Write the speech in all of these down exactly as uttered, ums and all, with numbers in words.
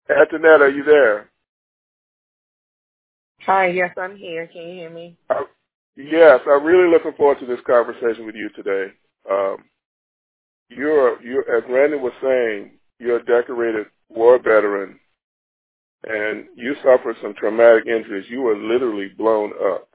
Antoinette, are you there? Hi, yes, I'm here. Can you hear me? Uh, yes, I'm really looking forward to this conversation with you today. Um, you're, you're, as Randy was saying, you're a decorated war veteran, and you suffered some traumatic injuries. You were literally blown up.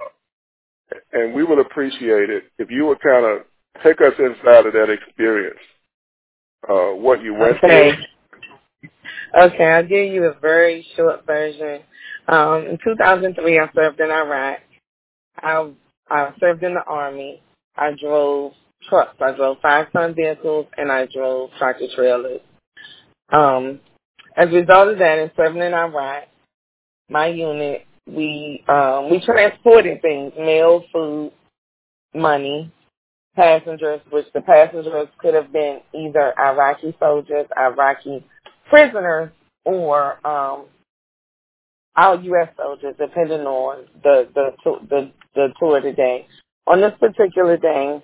And we would appreciate it if you would kind of take us inside of that experience, uh, what you went Okay. through. Okay, I'll give you a very short version. Um, in two thousand three, I served in Iraq. I, I served in the Army. I drove trucks. I drove five-ton vehicles, and I drove tractor trailers. Um, as a result of that, in serving in Iraq, my unit, we um, we transported things, mail, food, money, passengers, which the passengers could have been either Iraqi soldiers, Iraqi prisoners, or um, our U S soldiers, depending on the the the the tour of the day. On this particular day,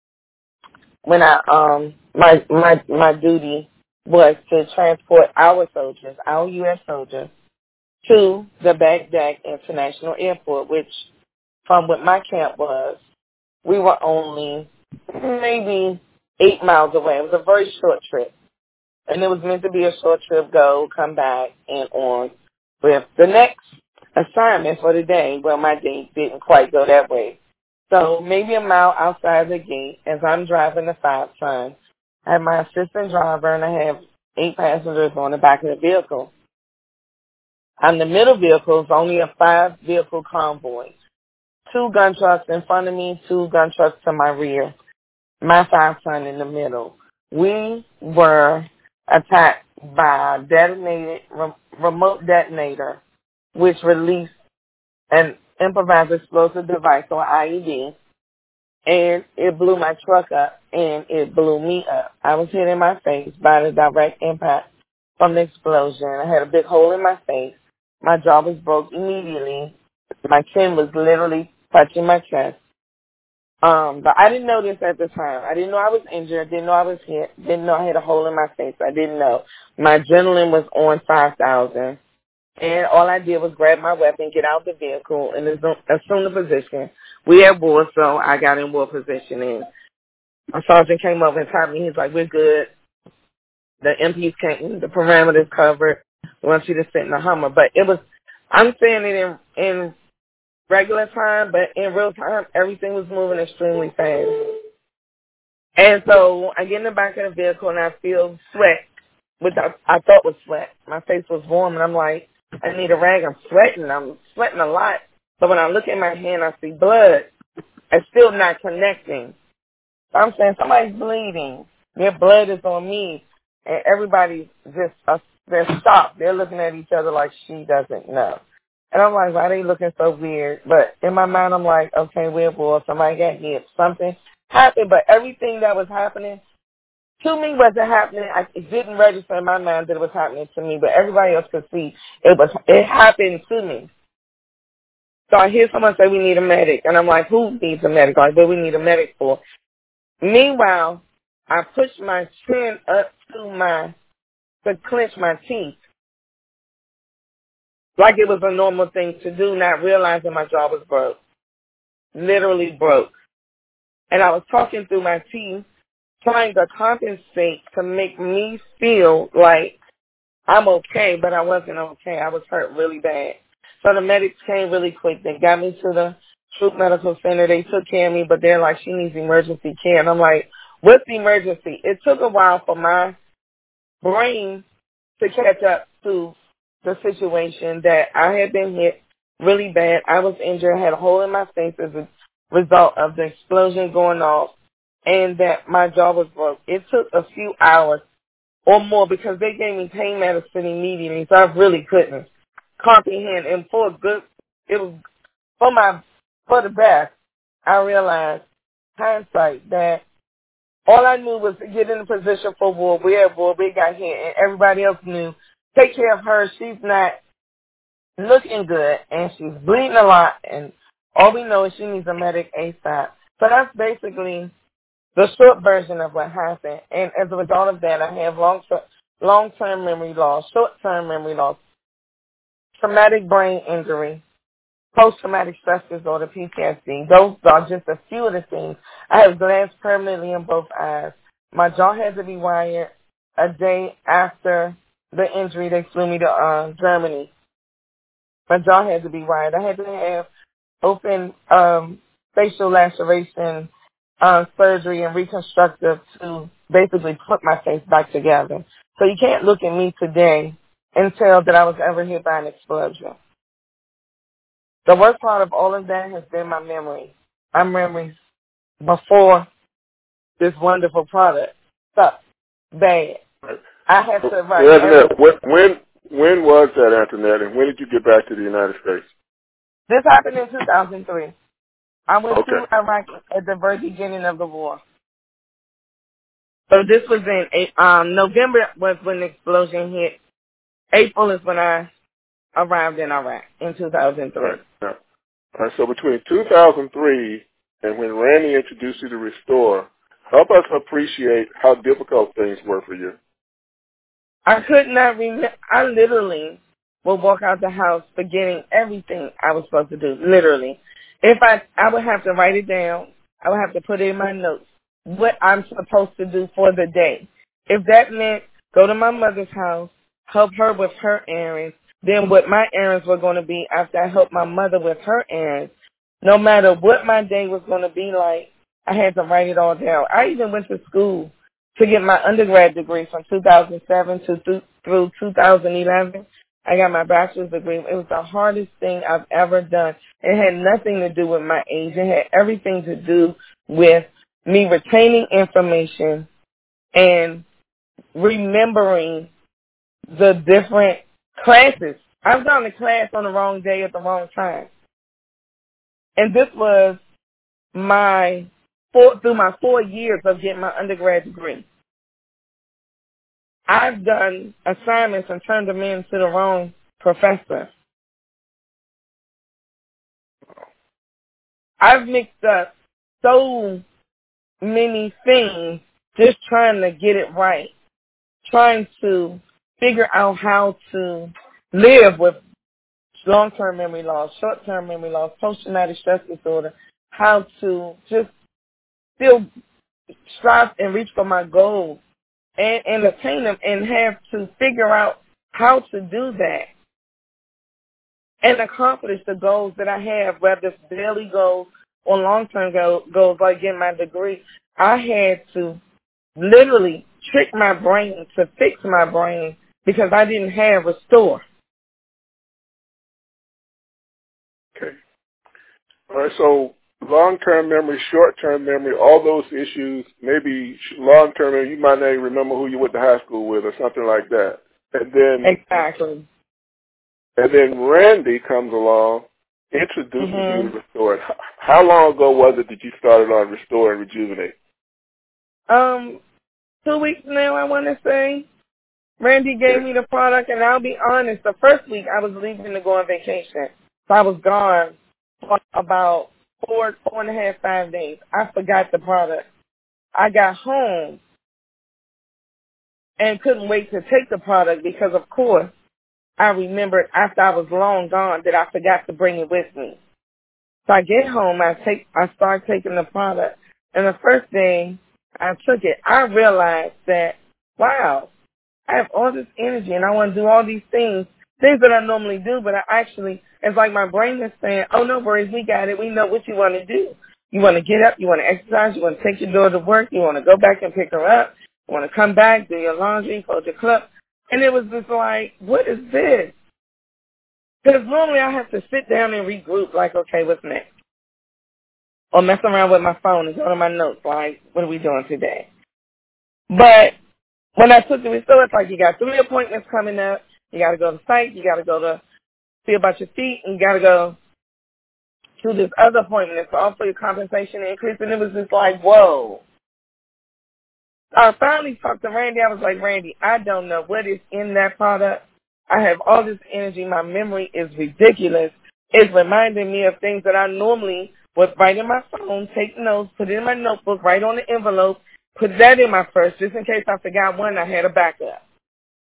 when I um my my my duty was to transport our soldiers, our U S soldiers, to the Baghdad International Airport, which from what my camp was, we were only maybe eight miles away. It was a very short trip. And it was meant to be a short trip, go, come back, and on with the next assignment for the day. Well, my day didn't quite go that way. So maybe a mile outside the gate, as I'm driving the five ton, I have my assistant driver, and I have eight passengers on the back of the vehicle. On the middle vehicle is only a five-vehicle convoy. Two gun trucks in front of me, two gun trucks to my rear, my five ton in the middle. We were attacked by a detonated, re- remote detonator, which released an improvised explosive device, or I E D, and it blew my truck up, and it blew me up. I was hit in my face by the direct impact from the explosion. I had a big hole in my face. My jaw was broke immediately. My chin was literally touching my chest. Um, but I didn't know this at the time. I didn't know I was injured. Didn't know I was hit. Didn't know I had a hole in my face. I didn't know. My adrenaline was on five thousand. And all I did was grab my weapon, get out the vehicle, and assume assume the position. We had war, so I got in war position. And my sergeant came over and told me, he's like, we're good. The M Ps came, the parameters covered. We want you to sit in the Hummer. But it was, I'm saying it in, in regular time, but in real time, everything was moving extremely fast. And so I get in the back of the vehicle and I feel sweat, which I, I thought was sweat. My face was warm, and I'm like, I need a rag. I'm sweating. I'm sweating a lot. But when I look at my hand, I see blood. It's still not connecting. So I'm saying somebody's bleeding. Their blood is on me. And everybody's just, uh, they're shocked. They're looking at each other like she doesn't know. And I'm like, why are they looking so weird? But in my mind, I'm like, okay, we're bored. Somebody got hit. Something happened. But everything that was happening to me wasn't happening. I, it didn't register in my mind that it was happening to me. But everybody else could see it was. It happened to me. So I hear someone say, we need a medic. And I'm like, who needs a medic? Like, what do we need a medic for? Meanwhile, I pushed my chin up to my, to clench my teeth. Like it was a normal thing to do, not realizing my jaw was broke. Literally broke. And I was talking through my teeth, trying to compensate to make me feel like I'm okay, but I wasn't okay. I was hurt really bad. So the medics came really quick. They got me to the Troop Medical Center. They took care of me, but they're like, she needs emergency care. And I'm like, what's the emergency? It took a while for my brain to catch up to the situation that I had been hit really bad. I was injured. I had a hole in my face as a result of the explosion going off, and that my jaw was broke. It took a few hours or more because they gave me pain medicine immediately, so I really couldn't comprehend. And for a good, it was for my, for the best, I realized, hindsight, that all I knew was to get in a position for war. We had war. We got hit, and everybody else knew. Take care of her. She's not looking good, and she's bleeding a lot, and all we know is she needs a medic ASAP. So that's basically the short version of what happened. And as a result of that, I have long long-term memory loss, short-term memory loss, traumatic brain injury, post-traumatic stress disorder, P T S D. Those are just a few of the things. I have glass permanently in both eyes. My jaw had to be wired a day after the injury. They flew me to uh, Germany. My jaw had to be wired. I had to have open um, facial laceration uh, surgery and reconstructive to basically put my face back together. So you can't look at me today and tell that I was ever hit by an explosion. The worst part of all of that has been my memory. My memories before this wonderful product sucked bad. I had to write. Well, Antoinette, when, when when was that, Antoinette, and when did you get back to the United States? This happened in two thousand three. I went Okay. to Iraq at the very beginning of the war. So this was in um, November was when the explosion hit. April is when I arrived in Iraq in two thousand three. Right. Yeah. All right, so between two thousand three and when Randy introduced you to Restore, help us appreciate how difficult things were for you. I could not remember. I literally would walk out the house forgetting everything I was supposed to do, literally. If I, I would have to write it down. I would have to put it in my notes, what I'm supposed to do for the day. If that meant go to my mother's house, help her with her errands, then what my errands were going to be after I helped my mother with her errands. No matter what my day was going to be like, I had to write it all down. I even went to school to get my undergrad degree from two thousand seven to th- through two thousand eleven. I got my bachelor's degree. It was the hardest thing I've ever done. It had nothing to do with my age. It had everything to do with me retaining information and remembering the different classes. I've gone to class on the wrong day at the wrong time. And this was my four, through my four years of getting my undergrad degree. I've done assignments and turned them in to the wrong professor. I've mixed up so many things just trying to get it right, trying to figure out how to live with long-term memory loss, short-term memory loss, post-traumatic stress disorder, how to just still strive and reach for my goals and, and attain them and have to figure out how to do that and accomplish the goals that I have, whether it's daily goals or long-term go- goals like getting my degree. I had to literally trick my brain to fix my brain because I didn't have Restore. Okay. All right, so long-term memory, short-term memory, all those issues, maybe long-term memory, you might not even remember who you went to high school with or something like that. And then, Exactly. and then Randy comes along, introduces Mm-hmm. you to Restore. How long ago was it that you started on Restore and Rejuvenate? Um, two weeks now, I want to say. Randy gave me the product, and I'll be honest, the first week I was leaving to go on vacation. So I was gone for about four, four and a half, five days. I forgot the product. I got home and couldn't wait to take the product because, of course, I remembered after I was long gone that I forgot to bring it with me. So I get home, I take, I start taking the product, and the first day I took it, I realized that, wow, I have all this energy and I want to do all these things, things that I normally do, but I actually, it's like my brain is saying, oh, no worries, we got it. We know what you want to do. You want to get up, you want to exercise, you want to take your daughter to work, you want to go back and pick her up, you want to come back, do your laundry, fold your clothes. And it was just like, what is this? Because normally I have to sit down and regroup, like, okay, what's next? Or mess around with my phone and go to my notes, like, what are we doing today? But when I took the Restore, it's like you got three appointments coming up. You got to go to site. You got to go to see about your feet. And you got to go to this other appointment. It's all for your compensation increase. And it was just like, whoa. I finally talked to Randy. I was like, Randy, I don't know what is in that product. I have all this energy. My memory is ridiculous. It's reminding me of things that I normally would write in my phone, take notes, put it in my notebook, write on the envelope, put that in my purse just in case I forgot one. I had a backup.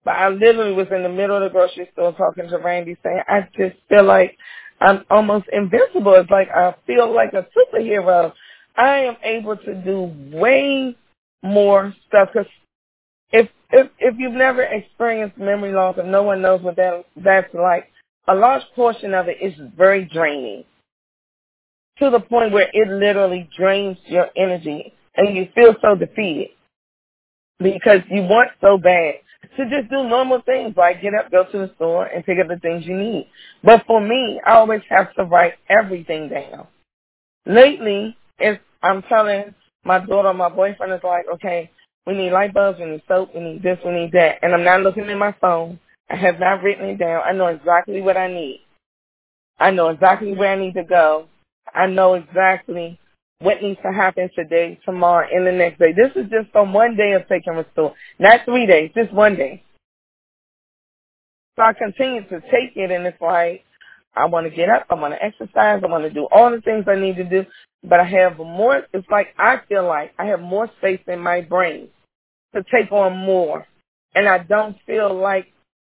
But I literally was in the middle of the grocery store talking to Randy saying, I just feel like I'm almost invincible. It's like I feel like a superhero. I am able to do way more stuff. Because if, if, if you've never experienced memory loss and no one knows what that that's like, a large portion of it is very draining to the point where it literally drains your energy and you feel so defeated because you want so bad to just do normal things like get up, go to the store, and pick up the things you need. But for me, I always have to write everything down. Lately, if I'm telling my daughter, my boyfriend is like, okay, we need light bulbs, we need soap, we need this, we need that, and I'm not looking at my phone. I have not written it down. I know exactly what I need. I know exactly where I need to go. I know exactly what needs to happen today, tomorrow, and the next day. This is just from one day of Take and Restore, not three days, just one day. So I continue to take it, and it's like, I want to get up, I want to exercise, I want to do all the things I need to do, but I have more, it's like I feel like I have more space in my brain to take on more. And I don't feel like,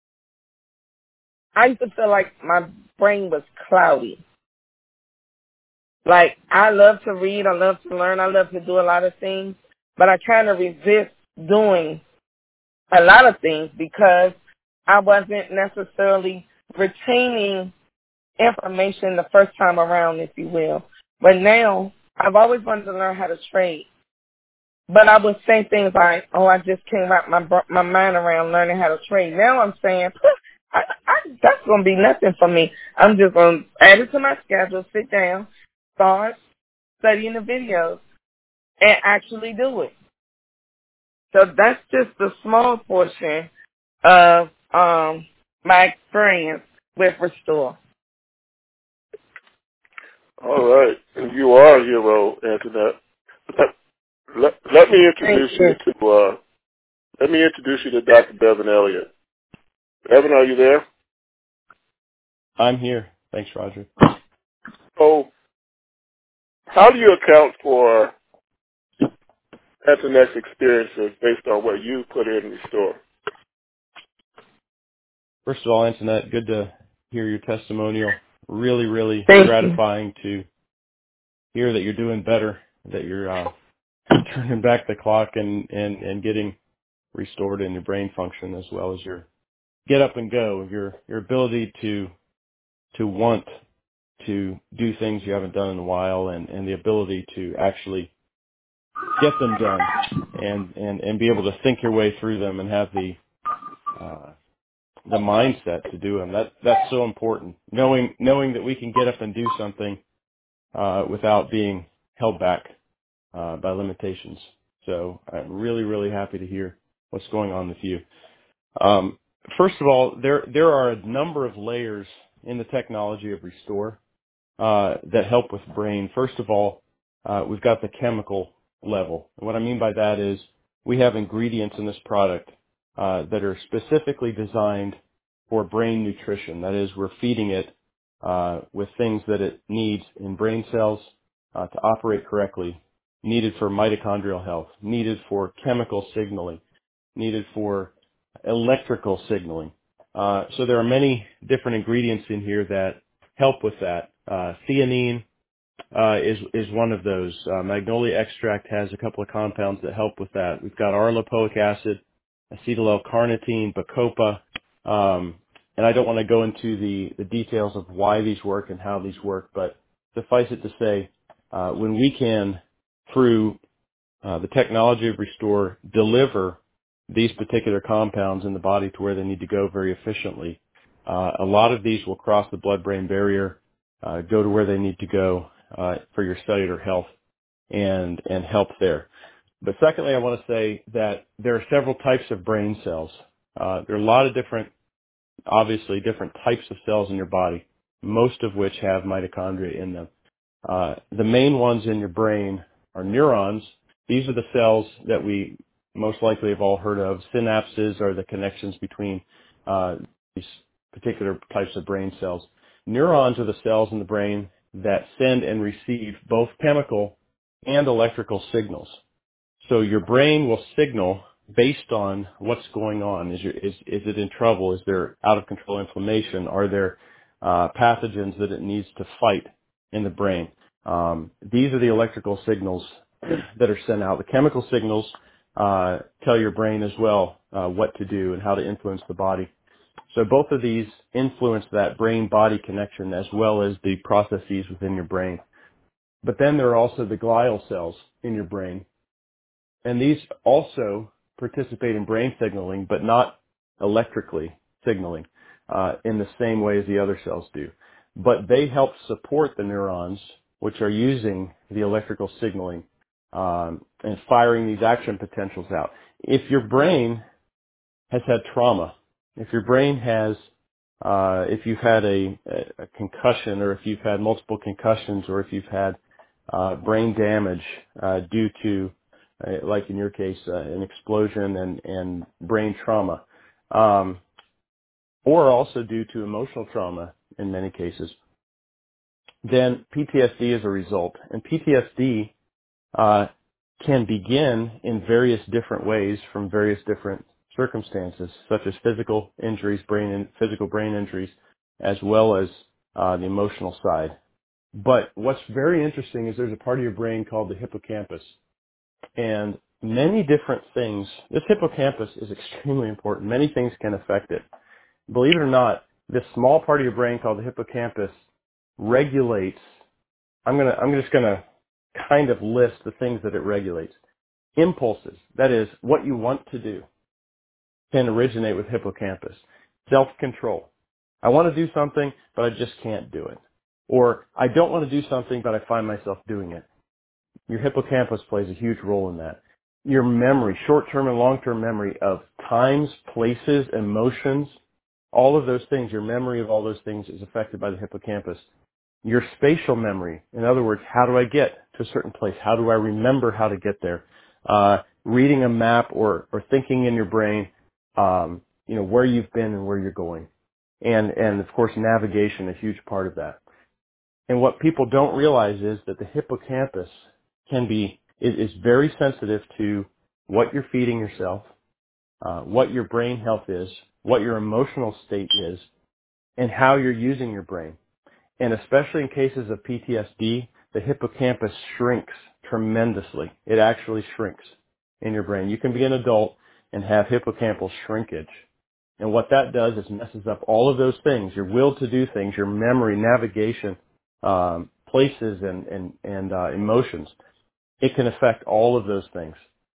I used to feel like my brain was cloudy. Like, I love to read, I love to learn, I love to do a lot of things, but I kind of resist doing a lot of things because I wasn't necessarily retaining information the first time around, if you will. But now, I've always wanted to learn how to trade. But I would say things like, oh, I just can't wrap my my mind around learning how to trade. Now I'm saying, I, I, that's going to be nothing for me. I'm just going to add it to my schedule, sit down, start studying the videos, and actually do it. So that's just the small portion of um, my experience with Restore. All right. And you are a hero, Antoinette. Let, let, let me introduce you. you to uh, let me introduce you to Doctor Bevan Elliott. Bevan, are you there? I'm here. Thanks, Roger. So, how do you account for Antoinette's experiences based on what you put in Restore? First of all, Antoinette, good to hear your testimonial. Really, really Thank gratifying you. to hear that you're doing better, that you're uh, turning back the clock and, and, and getting restored in your brain function as well as your get up and go, your your ability to to want to do things you haven't done in a while and, and the ability to actually get them done and, and, and be able to think your way through them and have the uh, the mindset to do them. That that's so important. Knowing knowing that we can get up and do something uh, without being held back uh, by limitations. So I'm really really happy to hear what's going on with you. Um, first of all, there there are a number of layers in the technology of Restore uh, that help with brain. First of all, uh, we've got the chemical level. And what I mean by that is we have ingredients in this product uh, that are specifically designed for brain nutrition. That is, we're feeding it uh, with things that it needs in brain cells uh, to operate correctly, needed for mitochondrial health, needed for chemical signaling, needed for electrical signaling. Uh, so there are many different ingredients in here that help with that. Uh, theanine uh, is is one of those. Uh, magnolia extract has a couple of compounds that help with that. We've got arlopoic acid, acetyl L-carnitine, bacopa, um, and I don't want to go into the, the details of why these work and how these work, but suffice it to say, uh, when we can, through uh, the technology of Restore, deliver these particular compounds in the body to where they need to go very efficiently, uh, a lot of these will cross the blood-brain barrier, uh, go to where they need to go uh, for your cellular health and and help there. But secondly, I want to say that there are several types of brain cells. Uh, there are a lot of different, obviously, different types of cells in your body, most of which have mitochondria in them. Uh, the main ones in your brain are neurons. These are the cells that we most likely have all heard of. Synapses are the connections between uh, these particular types of brain cells. Neurons are the cells in the brain that send and receive both chemical and electrical signals. So your brain will signal based on what's going on. Is, your, is, is it in trouble? Is there out of control inflammation? Are there uh, pathogens that it needs to fight in the brain? Um, these are the electrical signals that are sent out. The chemical signals uh, tell your brain as well uh, what to do and how to influence the body. So both of these influence that brain-body connection as well as the processes within your brain. But then there are also the glial cells in your brain. And these also participate in brain signaling, but not electrically signaling uh, in the same way as the other cells do. But they help support the neurons, which are using the electrical signaling um, and firing these action potentials out. If your brain has had trauma, if your brain has, uh, if you've had a, a concussion, or if you've had multiple concussions, or if you've had uh, brain damage uh, due to, uh, like in your case, uh, an explosion and, and brain trauma, um, or also due to emotional trauma in many cases, then P T S D is a result. And P T S D uh, can begin in various different ways from various different circumstances, such as physical injuries, brain in, physical brain injuries, as well as uh, the emotional side. But what's very interesting is there's a part of your brain called the hippocampus, and many different things. This hippocampus is extremely important. Many things can affect it. Believe it or not, this small part of your brain called the hippocampus regulates. I'm gonna. I'm just gonna kind of list the things that it regulates. Impulses, that is, what you want to do, can originate with hippocampus. Self-control. I want to do something, but I just can't do it. Or I don't want to do something, but I find myself doing it. Your hippocampus plays a huge role in that. Your memory, short-term and long-term memory of times, places, emotions, all of those things, your memory of all those things is affected by the hippocampus. Your spatial memory, in other words, how do I get to a certain place? How do I remember how to get there? Uh, reading a map or, or thinking in your brain, um, you know, where you've been and where you're going. And, and of course, navigation, a huge part of that. And what people don't realize is that the hippocampus can be, is, is very sensitive to what you're feeding yourself, uh, what your brain health is, what your emotional state is, and how you're using your brain. And especially in cases of P T S D, the hippocampus shrinks tremendously. It actually shrinks in your brain. You can be an adult and have hippocampal shrinkage. And what that does is messes up all of those things, your will to do things, your memory, navigation, um, places, and, and, and uh, emotions. It can affect all of those things.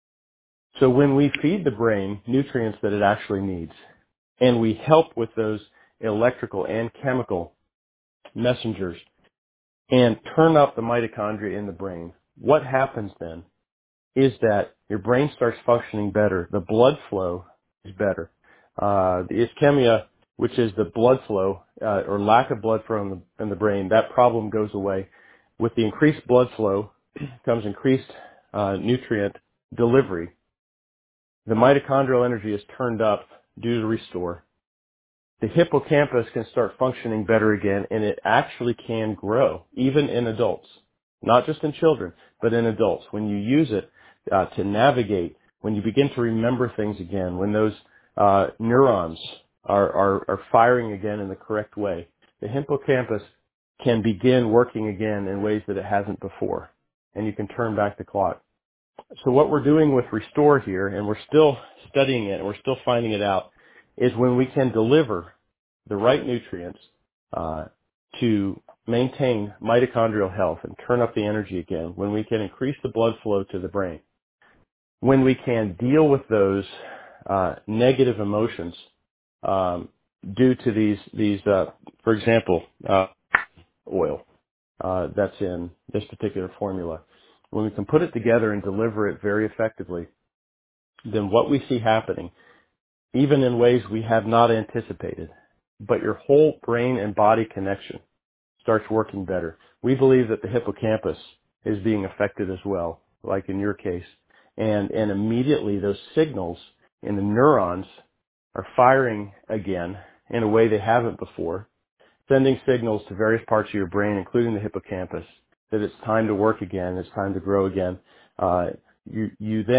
So when we feed the brain nutrients that it actually needs, and we help with those electrical and chemical messengers, and turn up the mitochondria in the brain, what happens then is that your brain starts functioning better. The blood flow is better. Uh, the ischemia, which is the blood flow uh, or lack of blood flow in the, in the brain, that problem goes away. With the increased blood flow comes increased uh, nutrient delivery. The mitochondrial energy is turned up due to restore. The hippocampus can start functioning better again, and it actually can grow, even in adults, not just in children, but in adults. When you use it uh, to navigate, when you begin to remember things again, when those uh, neurons are, are, are firing again in the correct way, the hippocampus can begin working again in ways that it hasn't before, and you can turn back the clock. So what we're doing with Restore here, and we're still studying it, and we're still finding it out, is when we can deliver the right nutrients uh, to maintain mitochondrial health and turn up the energy again, when we can increase the blood flow to the brain, when we can deal with those uh, negative emotions um, due to these, these uh, for example, uh, oil uh, that's in this particular formula. When we can put it together and deliver it very effectively, then what we see happening, even in ways we have not anticipated, but your whole brain and body connection starts working better. We believe that the hippocampus is being affected as well, like in your case. And, and immediately those signals in the neurons are firing again in a way they haven't before, sending signals to various parts of your brain, including the hippocampus, that it's time to work again, it's time to grow again. Uh, you, you then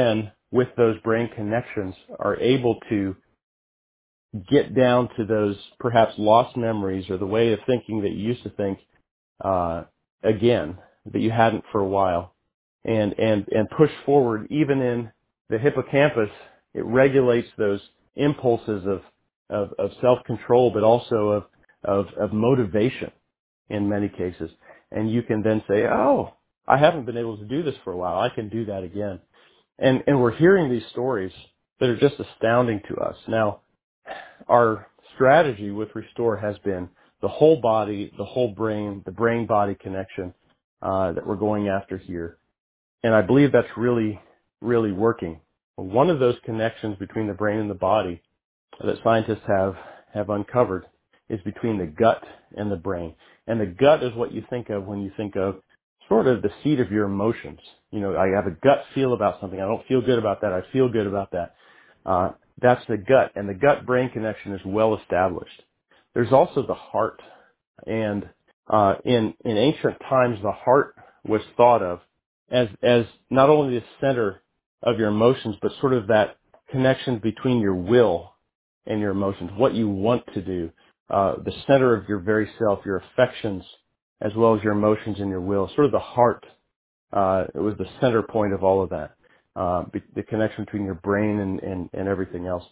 with those brain connections are able to get down to those perhaps lost memories or the way of thinking that you used to think uh, again, that you hadn't for a while, and, and, and push forward. Even in the hippocampus, it regulates those impulses of, of, of self-control, but also of, of, of motivation in many cases. And you can then say, oh, I haven't been able to do this for a while. I can do that again. And, and we're hearing these stories that are just astounding to us. Now, our strategy with Restore has been the whole body, the whole brain, the brain-body connection uh, that we're going after here. And I believe that's really, really working. One of those connections between the brain and the body that scientists have, have uncovered is between the gut and the brain. And the gut is what you think of when you think of sort of the seat of your emotions. You know, I have a gut feel about something. I don't feel good about that. I feel good about that. Uh, that's the gut, and the gut-brain connection is well established. There's also the heart, and uh, in in ancient times, the heart was thought of as as not only the center of your emotions, but sort of that connection between your will and your emotions, what you want to do, uh, the center of your very self, your affections, as well as your emotions and your will, sort of the heart. Uh, it was the center point of all of that, uh, be, the connection between your brain and, and, and everything else.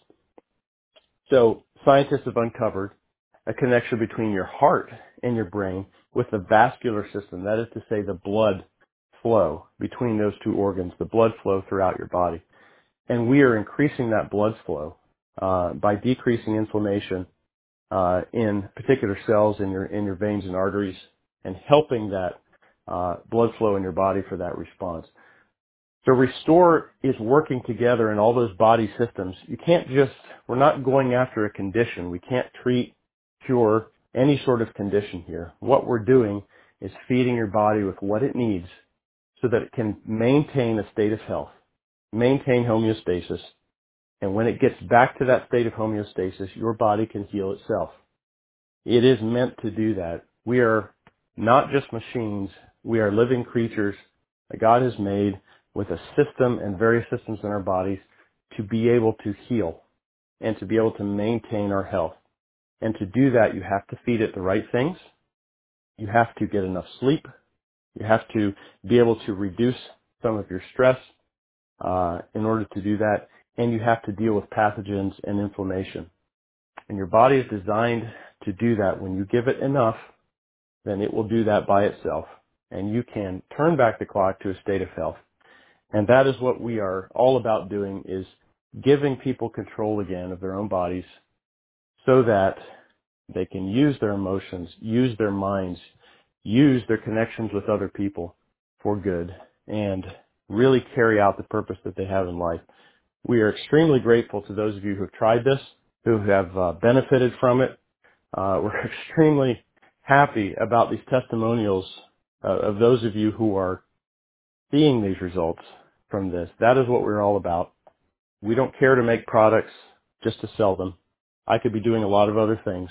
So scientists have uncovered a connection between your heart and your brain with the vascular system. That is to say, the blood flow between those two organs, the blood flow throughout your body. And we are increasing that blood flow uh, by decreasing inflammation uh, in particular cells in your in your veins and arteries, and helping that uh, blood flow in your body for that response. So Restore is working together in all those body systems. You can't just, we're not going after a condition. We can't treat, cure any sort of condition here. What we're doing is feeding your body with what it needs so that it can maintain a state of health, maintain homeostasis. And when it gets back to that state of homeostasis, your body can heal itself. It is meant to do that. We are not just machines. We are living creatures that God has made with a system and various systems in our bodies to be able to heal and to be able to maintain our health. And to do that, you have to feed it the right things. You have to get enough sleep. You have to be able to reduce some of your stress uh, in order to do that. And you have to deal with pathogens and inflammation. And your body is designed to do that. When you give it enough, then it will do that by itself. And you can turn back the clock to a state of health. And that is what we are all about doing, is giving people control again of their own bodies so that they can use their emotions, use their minds, use their connections with other people for good, and really carry out the purpose that they have in life. We are extremely grateful to those of you who have tried this, who have uh, benefited from it. Uh, we're extremely happy about these testimonials uh, of those of you who are seeing these results from this. That is what we're all about. We don't care to make products just to sell them. I could be doing a lot of other things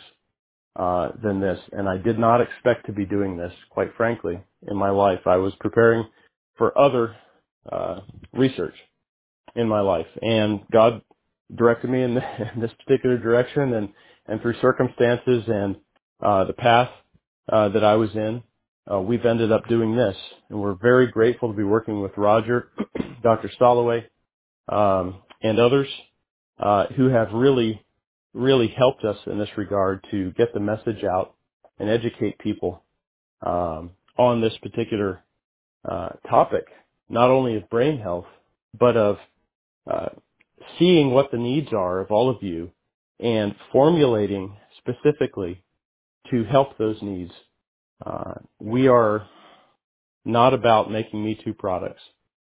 uh, than this, and I did not expect to be doing this, quite frankly, in my life. I was preparing for other uh, research in my life, and God directed me in, the, in this particular direction, and, and through circumstances and uh, the path uh, that I was in, uh, we've ended up doing this, and we're very grateful to be working with Roger, Doctor Soloway, um, and others uh, who have really, really helped us in this regard to get the message out and educate people um, on this particular uh, topic, not only of brain health, but of uh, seeing what the needs are of all of you and formulating specifically to help those needs. Uh, we are not about making Me Too products.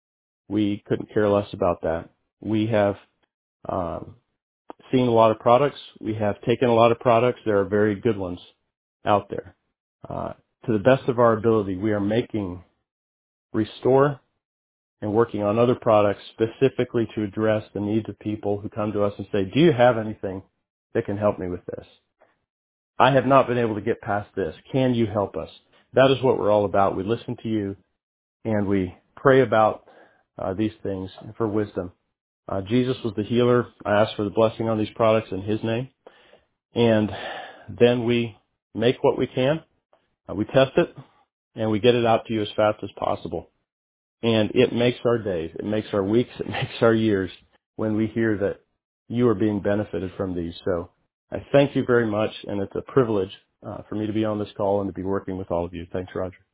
We couldn't care less about that. We have um, seen a lot of products. We have taken a lot of products. There are very good ones out there. Uh, to the best of our ability, we are making Restore and working on other products specifically to address the needs of people who come to us and say, do you have anything that can help me with this? I have not been able to get past this. Can you help us? That is what we're all about. We listen to you and we pray about uh, these things for wisdom. Uh, Jesus was the healer. I asked for the blessing on these products in his name. And then we make what we can. Uh, we test it, and we get it out to you as fast as possible. And it makes our days. It makes our weeks. It makes our years when we hear that you are being benefited from these. So I thank you very much, and it's a privilege uh, for me to be on this call and to be working with all of you. Thanks, Roger.